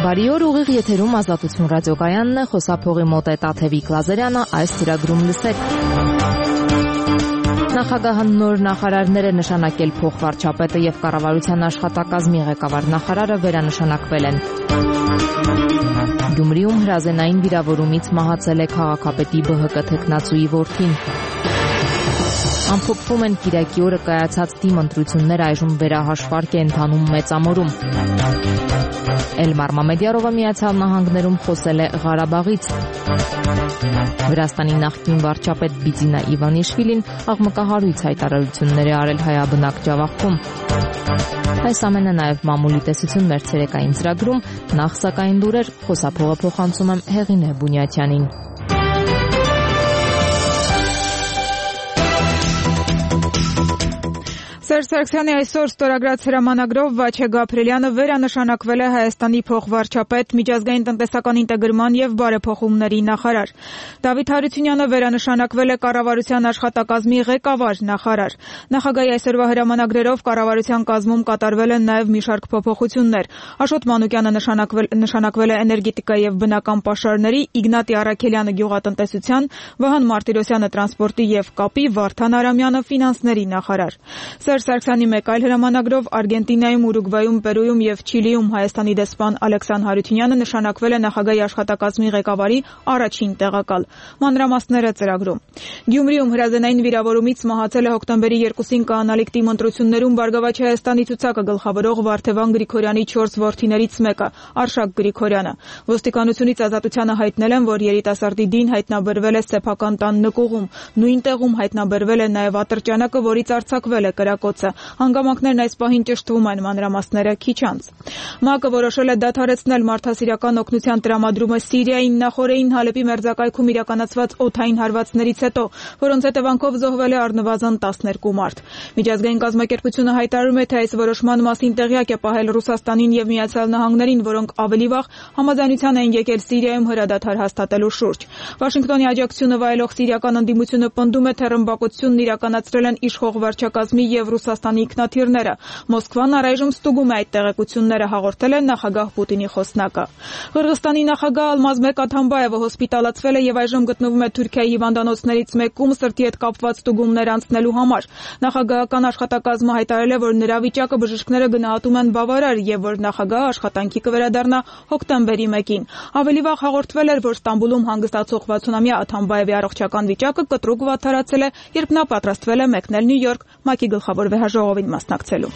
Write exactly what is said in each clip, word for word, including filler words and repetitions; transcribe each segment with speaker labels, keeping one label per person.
Speaker 1: Բարի օր, ուղիղ եթերում Ազատություն ռադիոկայանն է, խոսափողի մոտ է Տաթևիկ Լազարյանը, այս ծրագրում լսեք։ Նախագահը նոր նախարարներ է նշանակել, փոխվարչապետը եւ կառավարության աշխատակազմի ղեկավար նախարարը վերանշանակվել են։ Գյումրիում հրազենային վիրավորումից մահացել է քաղաքապետի Բ Հ Կ թեկնածուի որդին։ Ամփոփվում են Կիրակի օրը կայացած դիմընտրություններ, այժմ վերահաշվարկ է ընթանում Մեծամորում։ Էլմար Մամեդյարովը Միացյալ Նահանգներում խոսել է Ղարաբաղից։ Վրաստանի նախկին վարչապետ Բիձինա Իվանիշվիլին աղմկահարույց հայտարարություններ է արել հայաբնակ Ջավախքում։ Այս ամենը նաև մամուլի տեսություն մեր ցերեկային ծրագրում, նախ սակայն լուրեր, խոսափողը փոխանցում եմ Հեղինե Բունյաթյանին։
Speaker 2: Սերժ Սարգսյանի այսօր ստորագրած հրամանագրով Վաչե Գաբրիելյանը վերանշանակվել է Հայաստանի փոխվարչապետ, միջազգային տնտեսական ինտեգրման եւ բարեփոխումների նախարար։ Դավիթ Հարությունյանը վերանշանակվել է կառավարության աշխատակազմի ղեկավար նախարար։ Նախագահի այսօրվա հրամանագրերով կառավարության կազմում կատարվել են նաեւ մի շարք փոփոխություններ։ Աշոտ Մանուկյանը նշանակվել, նշանակվել է էներգետիկա եւ բնական պաշարների, Իգնատի Առաքելյանը գյուղատնտեսության, Վահան Մարտիրոսյանը տրանսպորտի եւ կապի, Վարդան Արամյանը ֆինանսների նախարար։ Սարգսյանի մեկ այլ հրամանագրով Արգենտինայում, Ուրուգվայում, Պերույում եւ Չիլիում Հայաստանի դեսպան Ալեքսան Հարությունյանը նշանակվել է նախագահի աշխատակազմի ղեկավարի առաջին տեղակալ։ Մանրամասները ծրագրում։ Գյումրիում հրազենային վիրավորումից մահացել է հոկտեմբերի երկուսին կանալիք դիմընտրություններում Բարգավաճ Հայաստանի ցուցակը գլխավորող Վարդևան Գրիգորյանի չորս որդիներից մեկը՝ Արշակ Գրիգորյանը։ Ոստիկանությունից Ազատությանը հայտնել են, որ երիտասարդի դին հայտնաբերվել է սեփական տան նկուղում։ Նույն տեղում հայտնաբերվել է նաեւ ատրճանակը, որից արձակվել է կրակոցը։ Հանգամանքներն այս պահին ճշտվում են, մանրամասները քիչ անց։ ՄԱԿ-ը որոշել է դադարեցնել մարդասիրական օգնության տրամադրումը Սիրիային նախորդին Հալեպի մերձակայքում իրականացված օդային հարվածներից հետո, որոնց հետևանքով զոհվել է առնվազն տասներկու մարդ։ Միջազգային կազմակերպությունը հայտարարում է, թե այս որոշման մասին տեղյակ է պահել Ռուսաստանին եւ Միացյալ Նահանգներին, որոնք ավելի վաղ համաձայնության էին եկել Սիրիայում հրադադար հաստատելու շուրջ։ Վաշինգտոնի աջակցությունը վայելող սիրիական ընդդիմությունը պնդում է, թե ռմբակոծությունն իրականացրել են իշխող վարչակազմի եւ Ռուսաստանի ինքնաթիռները։ Մոսկվան առայժմ ստուգում է այդ տեղեկությունները, հաղորդել է նախագահ Պուտինի խոսնակը։ Ղրղստանի նախագահ Ալմազ Մեկ Աթամբաևը հոսպիտալացվել է եւ այժմ գտնվում է Թուրքիայի հիվանդանոցներից մեկում սրտի հետ կապված ստուգումներ անցնելու համար։ Նախագահական աշխատակազմը հայտարարել է, որ նրա վիճակը բժիշկները գնահատում են բավարար եւ որ նախագահը աշխատանքի կվերադառնա հոկտեմբերի մեկին։ Ավելի վաղ հաղորդվել էր, որ Ստամբուլում հանգստացող վաթսունամյա Աթամբաևի առողջական վիճակը կտրուկ վատթարացել է, երբ նա պատրաստվել է մեկնել Նյու Յորք ՄԱԿ-ի գլխավոր վեհաժողովին մասնակցելու։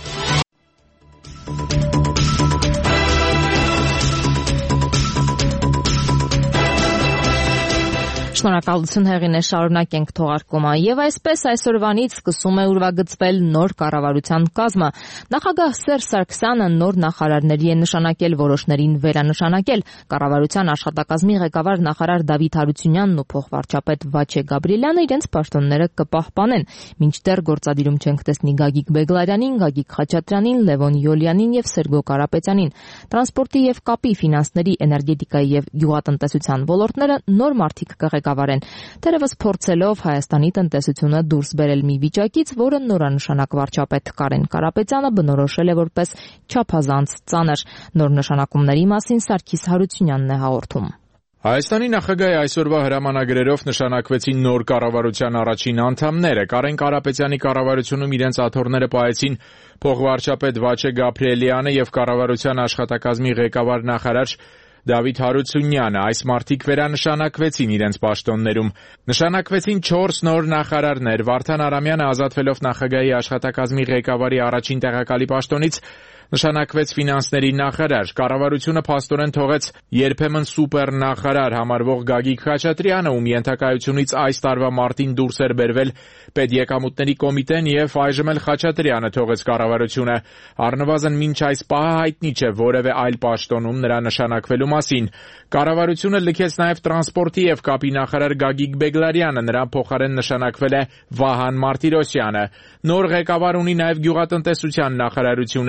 Speaker 1: Շնորհակալություն Հեղինե, շարունակենք թողարկումը։ Եվ այսպես այսօրվանից սկսում է ուրվագծվել նոր կառավարության կազմը։ Նախագահ Սերժ Սարգսյանը նոր նախարարների է նշանակել, որոշներին վերանշանակել։ Կառավարության աշխատակազմի ղեկավար նախարար Դավիթ Հարությունյանն ու փոխվարչապետ Վաչե Գաբրիելյանը իրենց պաշտոնները կպահպանեն։ Մինչդեռ գործադիրում չենք տեսնի Գագիկ Բեգլարյանին, Գագիկ Խաչատրյանին, Լևոն Յոլյանին եւ Սերգո Կարապետյանին։ Տրանսպորտի եւ կապի, ֆինանսների, էներգետիկայի եւ գյուղատնտեսության ոլորտները նոր մարդիկ կղեկավարեն։ Թերևս փորձելով Հայաստանի տնտեսությունը դուրս բերել մի վիճակից, որը նորանշանակ վարչապետ Կարեն Կարապետյանը բնորոշել է որպես չափազանց ծանր։ Նոր նշանակումների մասին Սարգիս Հարությունյանն է հաղորդում։
Speaker 3: Հայաստանի նախագահի այսօրվա հրամանագրերով նշանակվեցին նոր կառավարության առաջին անդամները։ Կարեն Կարապետյանի կառավարությունում իրենց աթոռները պահեցին փոխվարչապետ Վաչե Գաբրիելյանը եւ կառավարության աշխատակազմի ղեկավար նախարար Դավիթ Հարությունյանը։ Այս մարդիկ վերանշանակվեցին իրենց պաշտոններում։ Նշանակվեցին չորս նոր նախարարներ։ Վարդան Արամյանը ազատվելով նախագահի աշխատակազմի ղեկավարի առաջին տեղակալի պաշտոնից նշանակվեց ֆինանսների նախարար։ Կառավարությունը փաստորեն թողեց երբեմն սուպեր նախարար համարվող Գագիկ Խաչատրյանը, ում ենթակայությունից այս տարվա մարտին դուրս էր բերվել պետեկամուտների կոմիտեն եւ այժմ էլ Խաչատրյանը թողեց կառավարությունը։ Առնվազն մինչ այս պահը հայտնի չէ որևէ այլ պաշտոնում նրա նշանակվելու մասին։ Կառավարությունը լքեց նաև տրանսպորտի եւ կապի նախարար Գագիկ Բեգլարյանը, նրան փոխարեն նշանակվել է Վահան Մարտիրոսյանը։ Նոր ղեկավար ունի նաև գյուղատնտեսության նախարարությունը,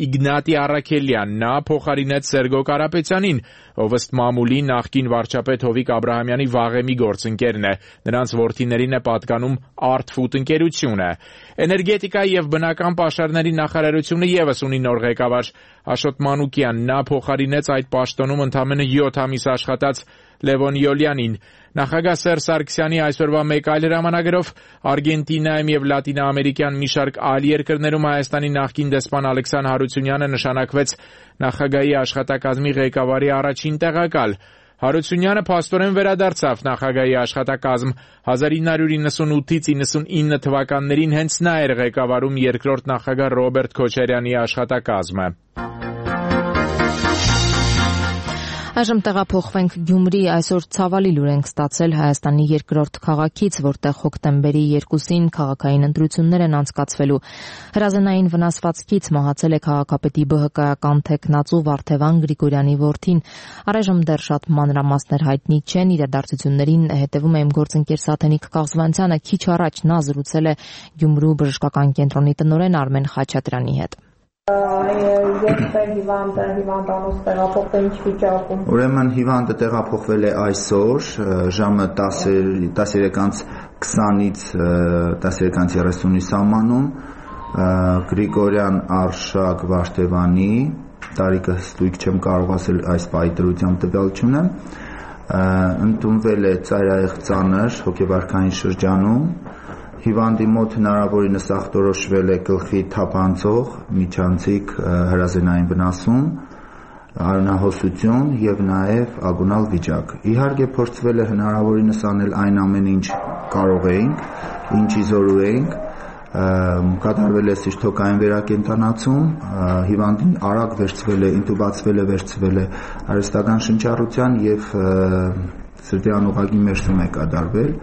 Speaker 3: Իգնատի Առաքելյան, նա փոխարինեց Սերգո Կարապետյանին, ով ըստ մամուլի նախկին վարչապետ Հովիկ Աբրահամյանի վաղեմի գործընկերն է, նրանց որդիներին է պատկանում Artfood ընկերությունը։ Էներգետիկա եւ բնական պաշարների նախարարությունը եւս ունի նոր ղեկավար Աշոտ Մանուկյան, նա փոխարինեց այդ պաշտոնում ընդամենը յոթ ամիս աշխատած Լևոն Յոլյանին։ Նախագահ Սերժ Սարգսյանի այսօրվա մեկ այլ հրամանագրով Արգենտինայում եւ լատինաամերիկյան մի շարք այլ երկրներում Հայաստանի նախկին դեսպան Ալեքսան Հարությունյանը նշանակվեց նախագահի աշխատակազմի ղեկավարի առաջին տեղակալ։ Հարությունյանը փաստորեն վերադարձավ նախագահի աշխատակազմ։ հազար ինը հարյուր իննսունութից իննսունինը թվականներին հենց նա էր ղեկավարում երկրորդ նախագահ Ռոբերտ Քոչարյանի աշխատակազմը։
Speaker 1: Այժմ տեղափոխվենք Գյումրի, այսօր ցավալի լուր ենք ստացել Հայաստանի երկրորդ քաղաքից, որտեղ հոկտեմբերի երկուսին քաղաքային ընտրություններ են անցկացվելու։ Հրազենային վնասվածքից մահացել է քաղաքապետի ԲՀԿ-ական թեկնածու Վարդևան Գրիգորյանի որդին։ Առայժմ դեռ շատ մանրամասներ հայտնի չեն, իրադարձություններին հետևում է իմ գործընկեր Սաթենիկ Կաղզվանցյանը, քիչ առաջ նա զրուցել է Գյումրու բժշկական կենտրոնի տնօրեն Արմեն Խաչատրյանի հետ։
Speaker 4: Երբ հիվանդը հիվանդանոց տեղափոխվել ինչ վիճակում։
Speaker 5: Ուրեմն հիվանդը տեղափոխվել է այսօր ժամը տասներկից քսանից տասներկից երեսունի սահմանում Գրիգորյան Արշակ Վարդևանի, տարիքը հստակ չեմ կարող ասել այս պայտրությամբ տվյալությունը, ընդունվել է ծայրահեղ ծանր հոգեվարքային շրջանում։ Հիվանդի մոտ հնարավորինս ախտորոշվել է գլխի թափանցող միջանցիկ հրազենային վնասում, արյունահոսություն եւ նաեւ ագոնալ վիճակ։ Իհարկե փորձվել է հնարավորինս անել այն ամենը, ինչ կարող էինք, ինչի զորու էինք, կատարվել է սիրտոկային վերակենդանացում, հիվանդին արագ վերցվել է, ինտուբացվել է, վերցվել է արհեստական շնչառության եւ սրտի անուղղակի մերժում է կատարվել։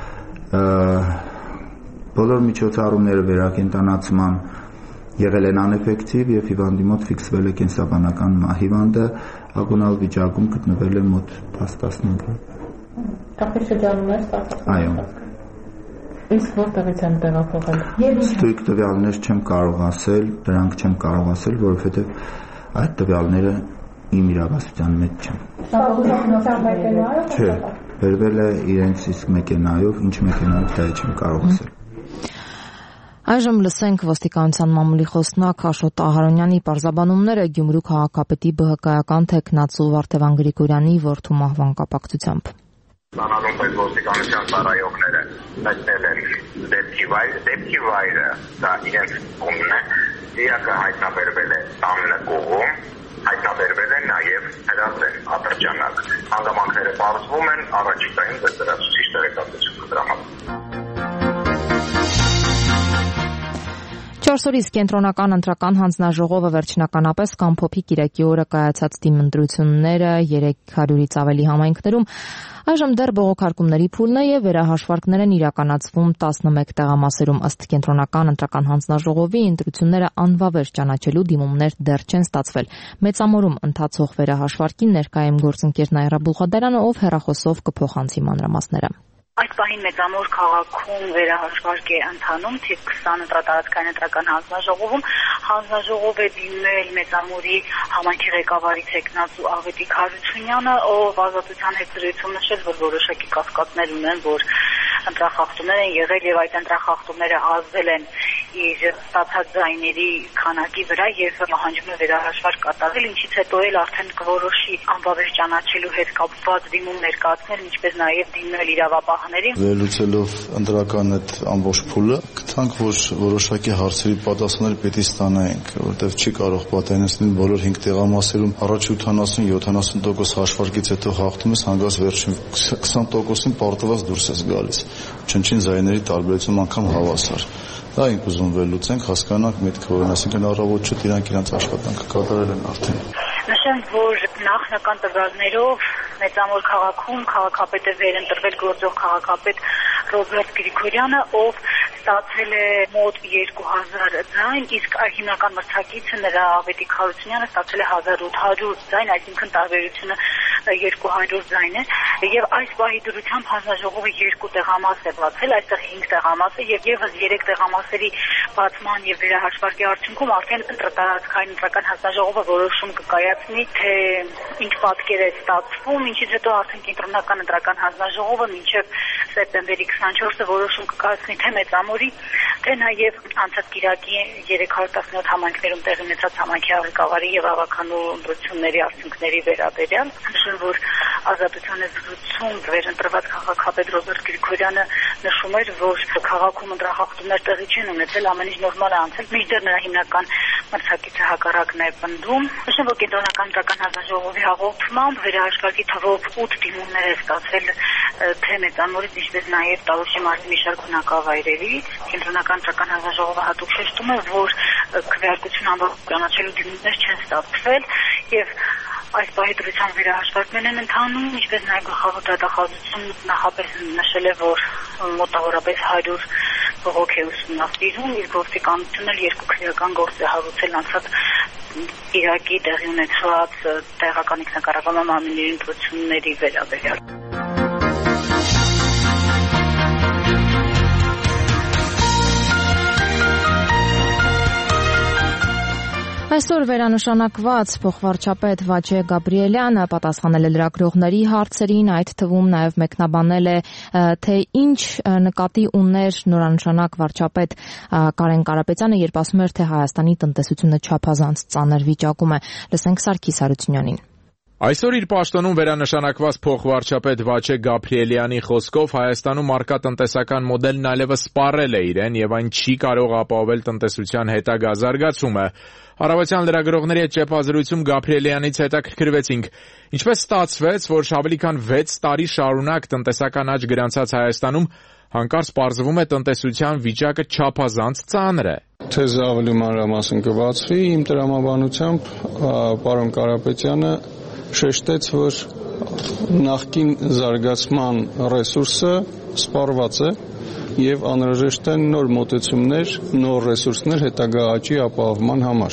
Speaker 5: Բոլոր միջոցառումները վերակենդանացման եղել են անէֆեկտիվ եւ հիվանդի մոտ ֆիքսվել է կենսաբանական հիվանդը ագոնալ վիճակում գտնվել է մոտ տասնհինգ։
Speaker 4: Կապի շրջանում է ստացվում։
Speaker 5: Այո։
Speaker 4: Իսկ որտեղից են տեղափոխել։
Speaker 5: Ստույգ տվյալներ չեմ կարող ասել, դրանք չեմ կարող ասել, որովհետեւ այդ տվյալները իմ իրավասության մեջ չեն։ Չէ, վերվել է իրենց իսկ մեքենայով, ինչ մեքենայով դա չեմ կարող ասել։
Speaker 1: Այժմ լսենք ոստիկանության մամուլի խոսնակ Աշոտ Ահարոնյանի պարզաբանումները Գյումրու քաղաքապետի ԲՀԿ-ական թեկնածու Վարդևան Գրիգորյանի որդու մահվան կապակցությամբ։
Speaker 6: Անանուն այդ ոստիկանության ծառայողները հայտնել են դեպքի վայրը, դեպքի վայրը դա իրենց կողմն է, դիակը հայտնաբերվել է տան կողում, հայտնաբերվել է նաև հրազեն ատրճանակ։ Հանգամանքները պարզվում են, առաջիկայում դրացուցիչ տեղեկատվություն կտրամադրվի։
Speaker 1: Չորս օրից կենտրոնական ընտրական հանձնաժողովը վերջնականապես կամ փոփի կիրակի օրը կայացած դիմընտրությունները երեք հարյուրից ավելի համայնքներում այժմ դեռ բողոքարկումների փուլն է եւ վերահաշվարկներ են իրականացվում տասնմեկ տեղամասերում ըստ կենտրոնական ընտրական հանձնաժողովի ընտրությունները անվավեր ճանաչելու դիմումներ դեռ չեն ստացվել։ Մեծամորում ընթացող վերահաշվարկին ներկայ է գործընկեր Նաիրա Բուլղադարյանը, ով հեռախոսով կփոխանցի մանրամասները։
Speaker 7: Այդ պահին Մեծամոր քաղաքում վերահաշվարկ է ընթանում թիվ քսան ընտրատարածքային ընտրական հանձնաժողովում։ Հանձնաժողով է դիմել Մեծամորի համայնքի ղեկավարի թեկնածու Ավետիք Հարությունյանը, ով ազատության հետ զրույցում նշել, որ որոշակի կասկածներ ունեն, որ ընտրախախտումներ են եղել եւ այդ ընտրախախտումները ազդել են իր ստացած ձայների քանակի վրա եւ պահանջում է վերահաշվարկ կատարել, ինչից հետո էլ արդեն կորոշի անվավեր ճանաչելու հետ կապված դիմում ներկայացնել, ինչպես նաեւ դիմել իրավապահներին։
Speaker 8: Վերլուծելով ընտրական այդ ամբողջ փուլը, գտանք, որ որոշակի հարցերի պատասխաններ պետք է ստանայինք, որովհետեւ չի կարող պատահել բոլոր հինգ տեղամասերում առաջ ութանասուն յոթանասուն տոկոս հաշվարկից հետո հաղթում ես հանգած վերջին քսան տոկոսին պարտված դուրս ես գալիս։ Չնչին զայների տարբերություն անգամ հավասար։ Դա ենք ուզում վերլուծենք, հասկանանք միտքը, որ այսինքն առավոտ շուտ իրանք իրանց աշխատանքը կատարել են արդեն։
Speaker 7: Նշեմ, որ նախնական տվյալներով Մեծամոր քաղաքում քաղաքապետ է վերընտրվել գործող քաղաքապետ Ռոբերտ Գրիգորյանը, ով ստացել է մոտ երկու հազար ձայն, իսկ հիմնական մրցակիցը նրա Ավետիք Հարությունյանը ստացել է հազար ութ հարյուր ձայն, այսինքն տարբերությունը երկու հարյուր ձայն է, եւ այս պահի դրությամբ հանձնաժողովը երկու տեղամաս է բացել, այստեղ հինգ տեղամաս է եւ եւս երեք տեղամասերի բացման եւ վերահաշվարկի արդյունքում արդեն ընտրատարածքային ընտրական հանձնաժողովը որոշում կկայացնի, թե ինչ պատկեր է ստացվում, ինչից հետո արդեն կենտրոնական ընտրական հանձնաժողովը մինչեւ սեպտեմբերի քսանչորսը որոշում կկայացնի թե Մեծամորի, թե նաեւ անցած կիրակի երեք հարյուր տասնյոթ համայնքներում տեղի ունեցած համայնքի ղեկավարի եւ ավականու ընտրությունների արդյունքների վերաբերյալ։ Նշեմ, որ Ազատության զրույցում վերընտրված քաղաքապետ Ռոբերտ Գրիգորյանը նշում էր, որ քաղաքում ընտրախախտումներ տեղի չեն ունեցել, ամեն ինչ նորմալ է անցել, մինչդեռ նրա հիմնական մրցակիցը հակառակն է պնդում։ Նշեմ, որ կենտրոնական ընտրական հանձնաժողովի հաղորդմամբ վերահաշվարկի թվով ութ դիմումներ է ստացվել թե Մեծամորից, ինչպես նաև Տավուշի մարզի մի շարք բնակավայրերի։ Կենտրոնական ընտրական հանձնաժողովը հատուկ շեշտում է, որ քվեարկություն անվճարացնելու դիմումներ չեն ստացվել եւ այս պահի դրությամբ վերահաշվարկներ են ընթանում, ինչպես նաև գլխավոր դատախազություն նախապես նշել է, որ մոտավորապես հարյուր բողոք է ուսումնասիրում, իր գործիկանությունն էլ երկու քրեական գործ է հարուցել անցած Իրաքի տեղի ունեցած տեղական ինքնակառավարման մարմինների ընտրությունների վերաբերյալ։
Speaker 1: Այսօր վերանշանակված փոխվարչապետ Վաչե Գաբրիելյանը պատասխանել է լրագրողների հարցերին, այդ թվում նաև մեկնաբանել է, թե ինչ նկատի ուներ նորանշանակ վարչապետ Կարեն Կարապետյանը, երբ ասում էր, թե Հայաստանի տնտեսությունը չափազանց ծանր վիճակում է։ Լսենք Սարգիս Հարությունյանին։
Speaker 3: Այսօր իր պաշտոնում վերանշանակված փոխվարչապետ Վաչե Գաբրիելյանի խոսքով Հայաստանում առկա տնտեսական մոդելն այլևս սպառել է իրեն եւ այն չի կարող ապահովել տնտեսության հետագա զարգացումը։ Առավոտյան լրագրողների հետ ճեպազրույցում Գաբրիելյանից հետաքրքրվեցինք, ինչպես ստացվեց, որ ավելի քան վեց տարի շարունակ տնտեսական աճ գրանցած Հայաստանում հանկարծ պարզվում է տնտեսության վիճակը չափազանց ծանր է։
Speaker 9: Թեզը ավելի մանրամասն կբացվի, իմ տրամաբանությամբ պարոն Կարապետյանը շեշտեց, որ նախկին զարգացման ռեսուրսը սպառված է եւ անհրաժեշտ են նոր մոտեցումներ, նոր ռեսուրսներ հետագա աճի ապահովման համար։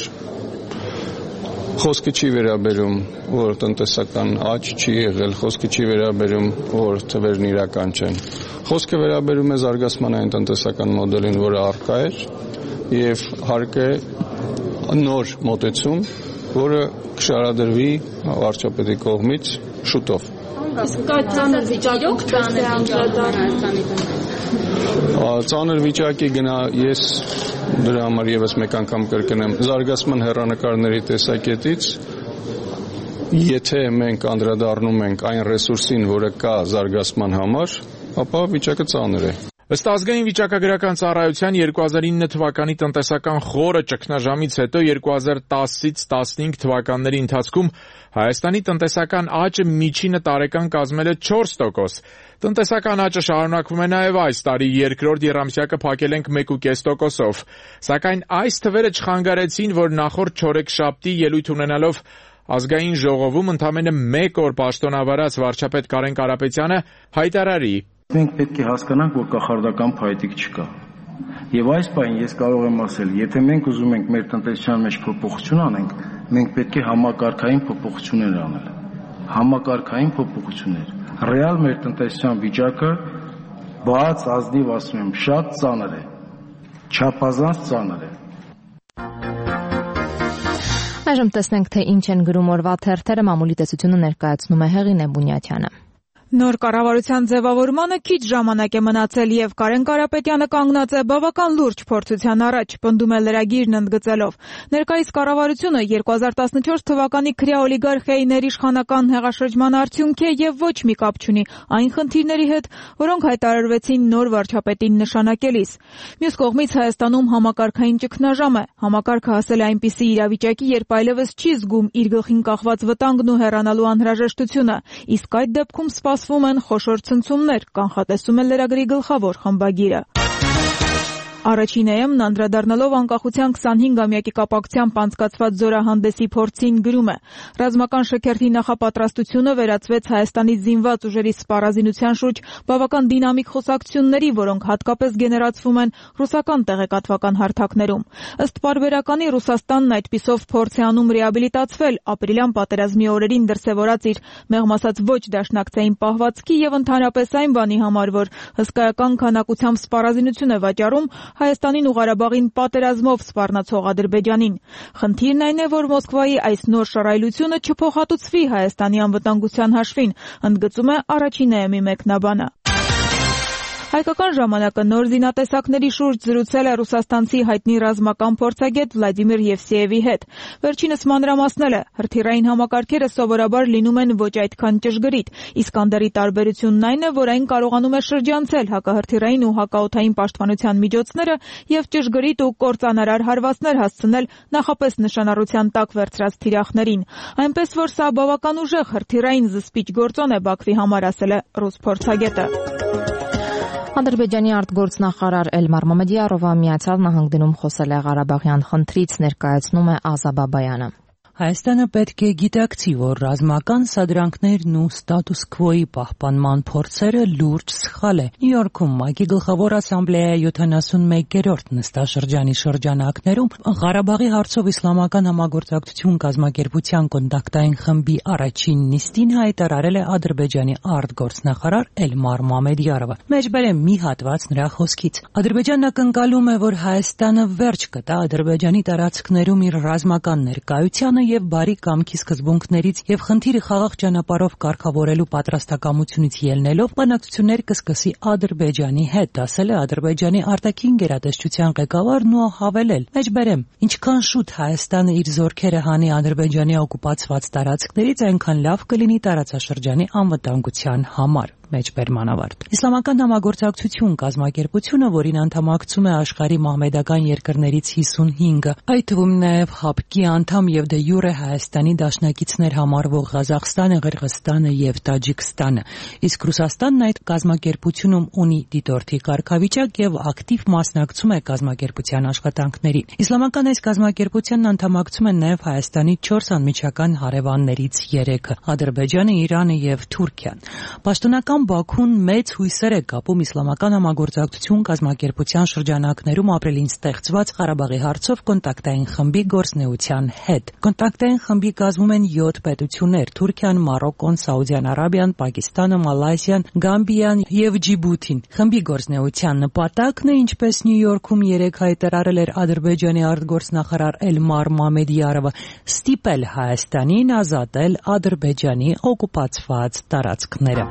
Speaker 9: Խոսքը չի վերաբերում, որ տնտեսական աճ չի եղել, խոսքը չի վերաբերում, որ թվերն իրական չեն։ Խոսքը վերաբերում է զարգացմանային տնտեսական մոդելին, որը առկա էր եւ հարկ է նոր մոտեցում, որը կշարադրվի վարչապետի կողմից շուտով։
Speaker 10: Իսկ այդ ծանր վիճակով ծանր Հայաստանի
Speaker 9: Ծանր վիճակի գնա ես դրա համար եւս մեկ անգամ կրկնեմ զարգացման հեռանկարների տեսակետից եթե մենք անդրադառնում ենք այն ռեսուրսին, որը կա զարգացման համար, ապա վիճակը ծանր է։
Speaker 3: Ըստ ազգային վիճակագրական ծառայության երկու հազար ինը թվականի տնտեսական խորը ճգնաժամից հետո երկու հազար տասից տասնհինգ թվականների ընթացքում Հայաստանի տնտեսական աճը միջինը տարեկան կազմել է չորս տոկոս։ Տնտեսական աճը շարունակվում է նաև այս տարի, երկրորդ եռամսյակը փակել ենք մեկ կόμμα պենս տոկոսով։ Սակայն այս թվերը չխանգարեցին, որ նախորդ չորեքշաբթի ելույթ ունենալով ազգային ժողովում ընդամենը մեկ օր պաշտոնավարած վարչապետ Կարեն Կարապետյանը հայտարարի.
Speaker 11: Մենք պետք է հասկանանք, որ կախարդական փայտիկ չկա։ Եվ այս պահին ես կարող եմ ասել, եթե մենք ուզում ենք մեր տնտեսության մեջ փոփոխություն անենք, մենք պետք է համակարգային փոփոխություններ անել։ Համակարգային փոփոխություններ։ Ռեալ մեր տնտեսության վիճակը բաց ազնիվ ասում եմ, շատ ծանր է։ Չափազանց ծանր է։
Speaker 1: Այժմ տեսնենք, թե ինչ են գրում օրվա թերթերը, մամուլի տեսությունը ներկայացնում է Հեղինե Բունյաթյանը։
Speaker 2: Նոր կառավարության ձևավորմանը քիչ ժամանակ է մնացել եւ Կարեն Կարապետյանը կանգնած է բավական լուրջ փորձության առաջ, պնդում է լրագիրն ընդգծելով. ներկայիս կառավարությունը երկու հազար տասնչորս թվականի քրյա օլիգարխիայի ներիշխանական հեղաշրջման արդյունք է եւ ոչ մի կապ չունի այն խնդիրների հետ, որոնք հայտարարվեցին նոր վարչապետին նշանակելիս։ Մյուս կողմից Հայաստանում համակարգային ճգնաժամ է։ Համակարգը հասել է այնպիսի իրավիճակի, երբ այլևս չի զգում իր գլխին կախված վտանգն ու հեռանալու անհրաժեշտությունը, իսկ այդ դեպքում սպասվում են խոշոր ցնցումներ, կանխատեսում է լրագրի գլխավոր խմբագիրը։ Առաջինայում անդրադառնալով անկախության քսանհինգամյակի կապակցությամբ անցկացված զորահանդեսի փորձին գրում է. ռազմական շքերթի նախապատրաստությունը վերածվեց Հայաստանի զինված ուժերի սպառազինության շուրջ բավական դինամիկ խոսակցությունների, որոնք հատկապես գեներացվում են ռուսական տեղեկատվական հարթակներում։ Ըստ պարբերականի Ռուսաստանն այդպիսով փորձ է անում ռեաբիլիտացվել ապրիլյան պատերազմի օրերին դրսևորած իր մեղմ ասած ոչ դաշնակցային պահվածքի եւ ընդհանրապես այն բանի համար, որ հսկայական քանակությամբ սպառազինություն է վաճառում Հայաստանին ու Ղարաբաղին պատերազմով սպառնացող Ադրբեջանին։ Խնդիրն այն է, որ Մոսկվայի այս նոր շռայլությունը չփոխհատուցվի Հայաստանի անվտանգության հաշվին, ընդգծում է առաջինայմի մեկնաբանը։ Հայկական ժամանակը նոր զինատեսակների շուրջ զրուցել է ռուսաստանցի հայտնի ռազմական փորձագետ Վլադիմիր Եվսեևի հետ։ Վերջինս մանրամասնել է, հրթիռային համակարգերը սովորաբար լինում են ոչ այդքան ճշգրիտ։ Իսկանդերի տարբերությունն այն է, որ այն կարողանում է շրջանցել հակահրթիռային ու հակաօդային պաշտպանության միջոցները եւ ճշգրիտ ու կործանարար հարվածներ հասցնել նախապես նշանառության տակ վերցրած թիրախներին։ Այնպես որ սա բավական ուժեղ հրթիռային զսպիչ գործոն է Բաքվի համար, ասել է ռուս փորձագետը։
Speaker 1: Ադրբեջանի արտգործնախարար Էլմար Մամեդիարովը Միացյալ Նահանգներում խոսել է Ղարաբաղյան խնդրից, ներկայացնում է Ազա Բաբայանը։
Speaker 12: Հայաստանը պետք է գիտակցի, որ ռազմական սադրանքներն ու ստատուս քվոյի պահպանման փորձերը լուրջ սխալ է։ Նյու Յորքում ՄԱԿ-ի գլխավոր ասամբլեայի յոթանասունմեկերորդ նստաշրջանի շրջանակներում Ղարաբաղի հարցով իսլամական համագործակցություն կազմակերպության կոնտակտային խմբի առաջին նիստին հայտարարել է Ադրբեջանի արտգործնախարար Էլմար Մամեդիարովը։ Մեջբերեմ մի հատված նրա խոսքից։ Ադրբեջանն ակնկալում է, որ Հայաստանը վերջ կտա Ադրբեջանի տարածքներում իր ռազմական ներկայությանը եւ բարի կամքի սկզբունքներից եւ խնդիրը խաղաղ ճանապարհով կարգավորելու պատրաստակամությունից ելնելով բանակցություններ կսկսի Ադրբեջանի հետ, ասել է Ադրբեջանի արտաքին գերատեսչության ղեկավարն ու հավելել. Մեջբերեմ, ինչքան շուտ Հայաստանը իր զորքերը հանի Ադրբեջանի օկուպացված տարածքներից, այնքան լավ կլինի տարածաշրջանի անվտանգության համար։ Մեջբերման ավարտ։ Իսլամական համագործակցություն կազմակերպությունը, որին անդամակցում է աշխարհի մահմեդական երկրներից հիսունհինգը, այդ թվում նաև ՀԱՊԿ-ի անդամ եւ դե յուրե Հայաստանի դաշնակիցներ համարվող Ղազախստանը, Ղրղըզստանը եւ Տաջիկստանը։ Իսկ Ռուսաստանն այդ կազմակերպությունում ունի դիտորդի կարգավիճակ եւ ակտիվ մասնակցում է կազմակերպության աշխատանքներին։ Իսլամական այս կազմակերպությանն անդամակցում են նաև Հայաստանի չորս անմիջական հարևաններից երեքը՝ Ադրբեջանը, Իրանը եւ Թուրքիան։ Պաշտոնական Բաքուն մեծ հույսեր է կապում իսլամական համագործակցություն կազմակերպության շրջանակներում ապրիլին ստեղծված Ղարաբաղի հարցով կոնտակտային խմբի գործնեության հետ։ Կոնտակտային խմբի կազմում են յոթ պետություններ՝ Թուրքիան, Մարոկկոն, Սաուդյան Արաբիան, Պակիստանը, Մալայզիան, Գամբիան եւ Ջիբութին։ Խմբի գործնեության նպատակն է, ինչպես Նյու Յորքում երեկ հայտարարել էր Ադրբեջանի արտգործնախարար Էլմար Մամեդիարովը, ստիպել Հայաստանին ազատել Ադրբեջանի օկուպացված տարածքները։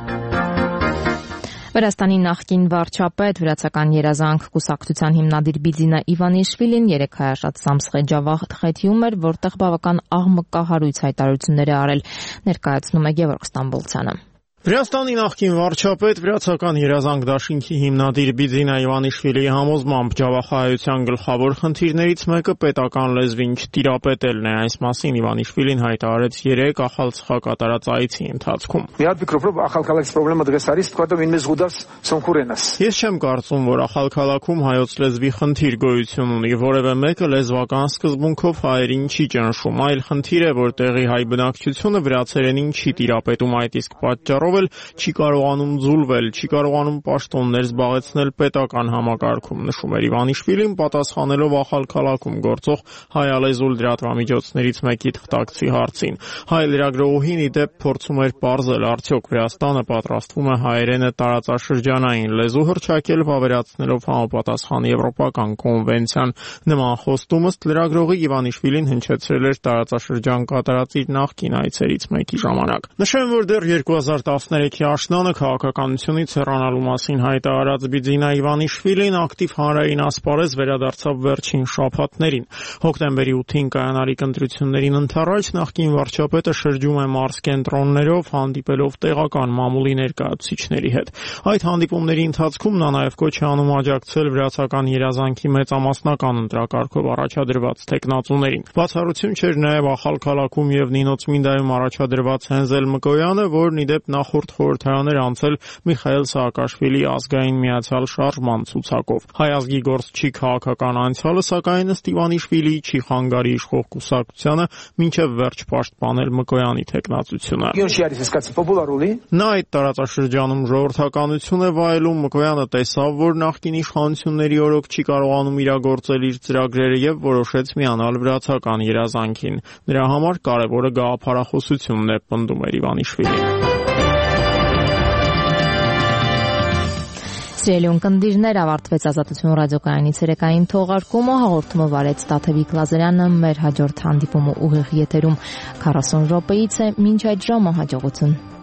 Speaker 1: Վրաստանի նախկին վարչապետ, վրացական երազանք կուսակցության հիմնադիր Բիձինա Իվանիշվիլին երեկ հայաշատ Սամսխե Ջավախ խեթիում էր, որտեղ բավական աղմկահարույց հայտարարություններ է արել, ներկայացնում է Գևորգ Ստամբոլցյանը։
Speaker 13: Վրաստանի նախկին վարչապետ, վրացական երազանք դաշինքի հիմնադիր Բիձինա Իվանիշվիլիի համոզմամբ Ջավախահայության գլխավոր խնդիրներից մեկը պետական լեզվին չտիրապետելն է։ Այս մասին Իվանիշվիլին հայտարարեց երեկ ախալցխա կատարած այցի ընթացքում։ Ես չեմ կարծում, որ ախալքալաքում հայոց լեզվի խնդիր գոյություն ունի, որևէ մեկը լեզվական սկզբունքով հայերին չի ճնշում, այլ խնդիր է, որ տեղի հայ բնակչությունը վրացերենին չի տիրապետում, այդ իսկ պատճառով չի կարողանում ձուլվել, չի կարողանում պաշտոններ զբաղեցնել պետական համակարգում, նշում էր Իվանիշվիլին, պատասխանելով ախալքալաքում գործող հայալեզու լրատվամիջոցներից մեկի թղթակցի հարցին։ Հայ լրագրողուհին ի դեպ փորձում էր պարզել, արդյոք Վրաստանը պատրաստվում է հայերենը տարածաշրջանային լեզու հռչակել, վավերացնելով համապատասխան եվրոպական կոնվենցիան։ Նման խոստում ըստ լրագրողի Իվանիշվիլին հնչեցրել էր տարածաշրջան կատարած իր նախկին այցերից մեկի ժամանակ։ Նշեմ, որ դեռ երկու հազար տասներեքի աշնանը քաղաքականությունից հեռանալու մասին հայտարարած Բիձինա Իվանիշվիլին ակտիվ հանրային ասպարեզ վերադարձավ վերջին շաբաթներին։ Հոկտեմբերի ութին կայանալիք ընտրություններին ընդառաջ նախկին վարչապետը շրջում է մարզ կենտրոններով, հանդիպելով տեղական մամուլի ներկայացուցիչների հետ։ Այդ հանդիպումների ընթացքում նա նաև կոչ է անում աջակցել վրացական երազանքի մեծամասնական ընտրակարգով առաջադրված թեկնածուներին։ Բացառություն չէր նաև ախալքալաքում եւ Նինոց Մինդայում առաջադրված Հենզել Մկոյանը, որն ի դեպ նախ նախորդ խորհրդարան էր անցել Միխայել Սաակաշվիլի ազգային միացյալ շարժման ցուցակով։ Հայ ազգի գործչի քաղաքական անցյալը սակայն ըստ Իվանիշվիլիի չի խանգարի իշխող կուսակցությանը մինչև վերջ պաշտպանել Մկոյանի թեկնածությունը։ Նա այդ տարածաշրջանում ժողովրդականություն է վայելում, Մկոյանը տեսավ, որ նախկին իշխանությունների օրոք չի կարողանում իրագործել իր ծրագրերը եւ որոշեց միանալ վրացական երազանքին։ Նրա համար կարևորը գաղափարախոսությունն է, պնդում էր Իվանիշվիլին։ Սիրելի ունկնդիրներ, ավարտվեց Ազատություն ռադիոկայանի ցերեկային թողարկումը, հաղորդումը վարեց Տաթևիկ Լազարյանը, մեր հաջորդ հանդիպումը ուղիղ եթերում քառասուն րոպեից է, մինչ այդ ժամը հաջողություն։